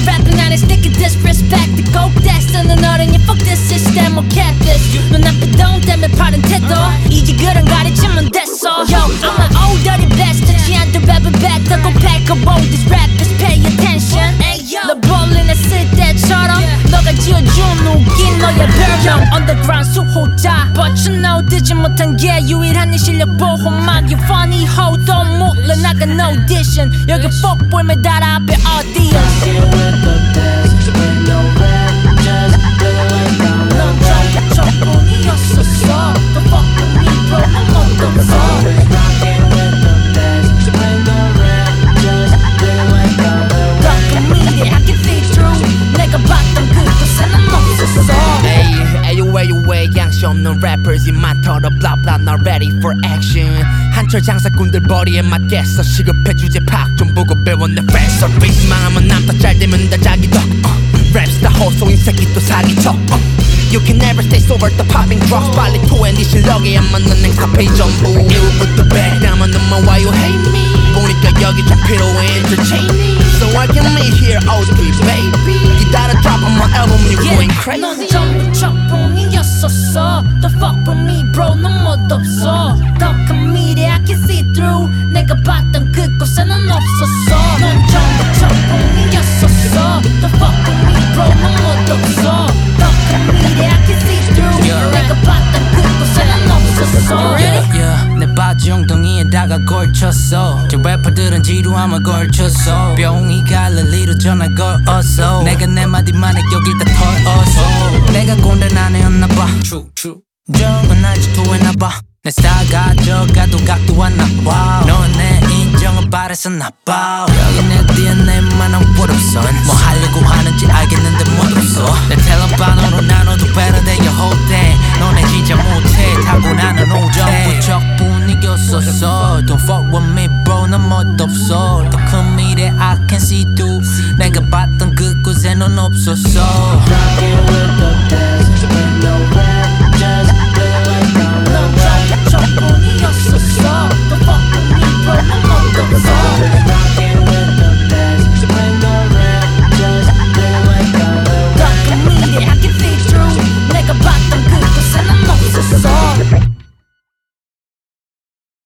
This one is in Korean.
너는 rapping 안에 sticky disrespect go destin은 어른이 fuck this system or catfish 눈앞에 돈 때문에 파는 태도 이제 그런 가르치면 됐어 Yo I'm an old dirty bastard 취한 두 랩을 뱉고 pack up all these rappers pay attention 너 볼링했을 때처럼 너가 지어준 웃긴 너의 별명 underground 수호자 But you know 듣지 못한 게 유일한 네 실력 보호막 You funny hoe 또 몰라 나간 audition 여기 fuckboy 매달아 앞에 audience 넌 처음부터뿐이었었어 The fuck with me bro 아무것도 없어 왜 양심 없는 rappers 입만 털어 blah blah not ready for action 한철 장사꾼들 머리에 맞겠어 시급해 주제 팍좀 보고 배웠네 fresh service 망하면 남다 잘되면 다 자기 덕 랩스타 호소인 새끼 또 사기쳐 You can never stay sober the popping drugs 빨리 토해 네 실력에 안 맞는 넥타페이 전부 1부터 100 남은 놈만 why you hate me 보니까 여기 좀 필요해 entertaining So I can meet here OD baby 기다려 drop on my album you going crazy 넌 전부 척봉이었었어 The fuck with me bro 넌 멋없어 더 큰 미래 I can see through 내가 봤던 그곳에는 없었어 넌 전부 척봉이었었어 The fuck with me bro 넌 멋없어 더 큰 미래 I can see through 내가 봤던 그곳에는 없었어 내 바지 엉덩이에다가 걸쳤어 저 래퍼들은 지루함을 걸쳤어 뿅이 갈릴리로 전화 걸었어 내가 내 마디만에 여길 다 털었어 내가 꼰대 나네였나봐 정은 아직도 했나봐 내 스타일 가져가도 각도 안 나와 넌 내 인정을 바랬었나봐 여기 내 DNA만 한 what up son 뭐 하려고 하는지 알겠는데 못 없어 내 텔레반으로 나눠도 better than your whole thing 너네 진짜 못해 타고나는 오정 부척뿐이었었어 Don't fuck with me bro 난 멋없어 더 큰 미래 I can see through 내가 봤던 그곳에 넌 없었어